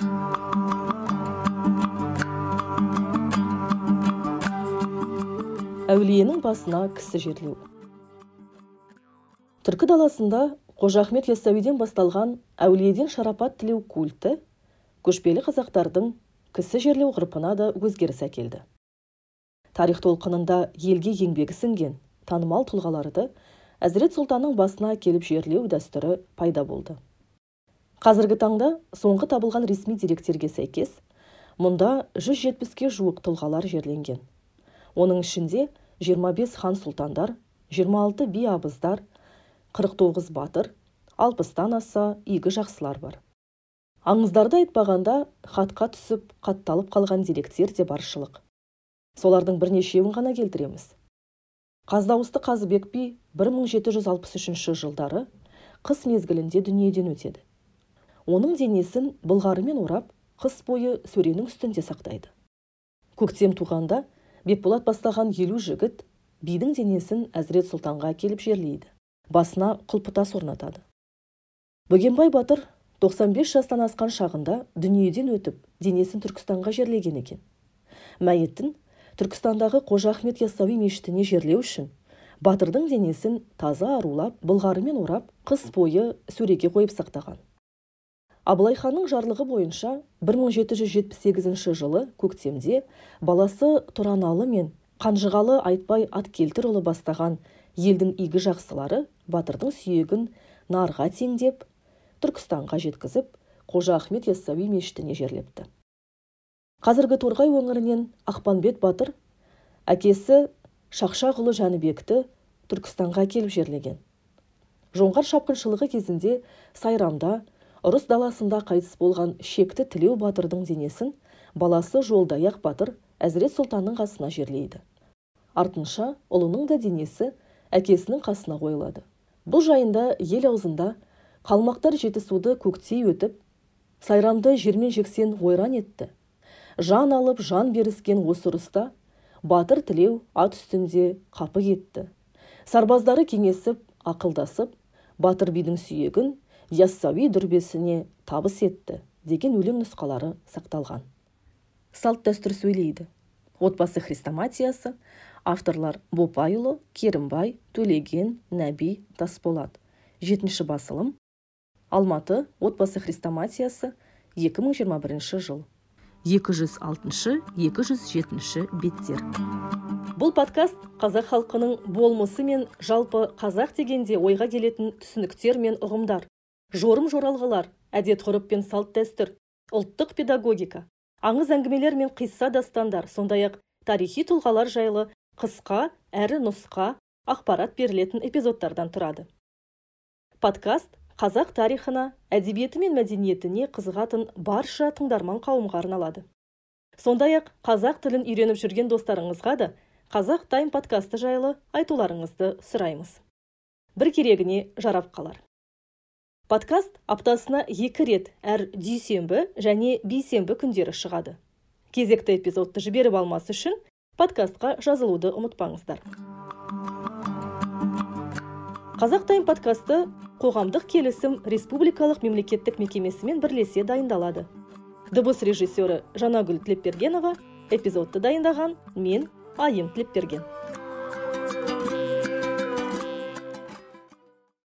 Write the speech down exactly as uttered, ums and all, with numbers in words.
Әулиенің басына кісі жерлеу. Түркі даласында Қожа Ахмет Яссауиден басталған әулиеден шарапат тілеу культі көшпелі қазақтардың кісі жерлеу ғұрпына да өзгеріс әкелді. Тарих толқынында елге еңбегі сіңген танымал тұлғаларды Әзірет Сұлтанның басына келіп жерлеу дәстүрі пайда болды. Қазіргі таңда соңғы табылған ресми деректерге сәйкес, мұнда жүз жетпіске жуық тұлғалар жерленген. Оның ішінде жиырма бес хан сұлтандар, жиырма алты би абыздар, қырық тоғыз батыр, алпыстан аса игі жақсылар бар. Аңыздарды айтпағанда хатқа түсіп, қатталып қалған деректер де баршылық. Солардың бірнешеуін ғана келтіреміз. Қаздауысты Қазыбек би бір мың жеті жүз алпыс үшінші жылдары қыс мезгілінде дүниеден өтеді. Оның денесін былғарымен орап, қыс бойы сөренің үстінде сақтайды. Көктем туғанда Бекболат бастаған елу жігіт бидің денесін Әзірет Сұлтанға келіп жерлейді. Басына құлпытас орнатады. Бөгенбай батыр тоқсан бес жастан асқан шағында дүниеден өтіп, денесін Түркістанға жерлеген екен. Мәйіттін Түркістандағы Қожа Ахмет Яссауи мешітіне жерлеу үшін батырдың денесін таза арулап, былғарымен орап, қыс бойы сөреге қойып сақтаған. Абылай ханның жарлығы бойынша бір мың жеті жүз жетпіс сегізінші жылы көктемде баласы Тұраналы мен Қанжығалы Айтбай Аткелтірұлы бастаған елдің игі жақсылары батырдың сүйегін нарға теңдеп, Түркістанға жеткізіп, Қожа Ахмет Яссауи мешітіне жерлепті. Қазіргі Торғай өңірінен Ақпанбет батыр әкесі Шақшағұлы Жәнібекті Түркістанға келіп жерлеген. Жоңғар шапқыншылығы кезінде Сайрамда, ұрыс даласында қайтыс болған Шекті Тілеу батырдың денесін баласы Жолдаяқ батыр Әзірет Сұлтанның қасына жерлейді. Артынша ұлының да денесі әкесінің қасына қойылады. Бұл жайында ел аузында қалмақтар Жетісуды көктей өтіп, Сайрамды жермен жексен ойран етті. Жан алып, жан беріскен осы ұрыста батыр Тілеу ат үстінде қапы кетті. Сарбаздары кеңесіп, ақылдасып, батыр бидің сүйегін Яссауи дүрбесіне табыс етті деген өлең нұсқалары сақталған. Салт дәстүр сөйлейді. Отбасы хрестоматиясы. Авторлар Бопайұлы, Керімбай, Төлеген, Нәби, Тасболат. Жетінші басылым. Алматы. Отбасы хрестоматиясы. екі мың жиырма бірінші жыл. екі жүз алтыншы - екі жүз жетінші беттер. Бұл подкаст қазақ халқының болмысы мен жалпы қазақ дегенде ойға келетін түсініктер мен ұғымдар, жорым жоралғылар, әдет ғұрып пен салт дәстүр, ұлттық педагогика, аңыз әңгімелер мен қисса дастандар, сондай-ақ тарихи тұлғалар жайлы қысқа әрі нұсқа ақпарат берілетін эпизодтардан тұрады. Подкаст қазақ тарихына, әдебиеті мен мәдениетіне қызығатын барша тыңдарман қауымға арналады. Сондай-ақ қазақ тілін үйреніп жүрген достарыңызға да Қазақ Тайм подкасты жайлы айтуларыңызды сұраймыз. Бір керегіне жарап қалар. Подкаст аптасына екі рет әр дүйсенбі және бейсенбі күндері шығады. Кезекті эпизодты жіберіп алмас үшін подкастқа жазылуды ұмытпаңыздар. Қазақ Тайм подкасты қоғамдық келісім республикалық мемлекеттік мекемесімен бірлесе дайындалады. Дыбыс режиссері Жанагүл Тілепбергенова, эпизодты дайындаған мен Айым Тілепберген.